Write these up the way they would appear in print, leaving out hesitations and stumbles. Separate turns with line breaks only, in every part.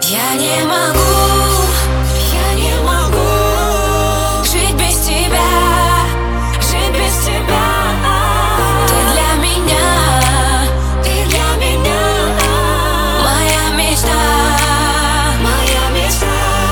Я не могу жить без тебя, жить без тебя. Ты для меня, моя мечта, моя мечта.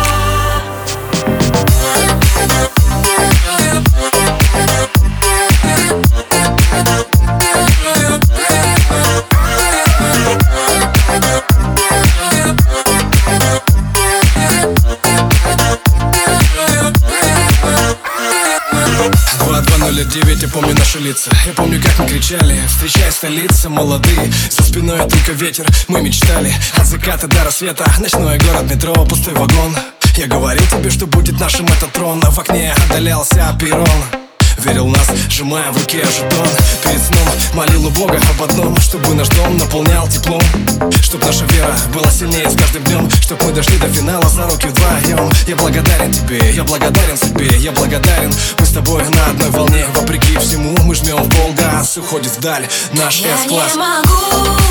Я помню наши лица, я помню, как мы кричали, встречая столицы молодые. За спиной только ветер, мы мечтали от заката до рассвета. Ночной город, метро, пустой вагон. Я говорил тебе, что будет нашим этот трон, а в окне отдалялся перрон. Верил в нас, сжимая в руке жетон. Перед сном молил у Бога об одном, чтобы наш дом наполнял теплом, чтоб наша вера была сильнее с каждым днем, чтоб мы дошли до финала за руки вдвоем. Я благодарен тебе, я благодарен себе, я благодарен. Мы с тобой на одной волне, вопреки всему. Мы жмем в полгаз, уходит вдаль наш
Я
С-класс.
не могу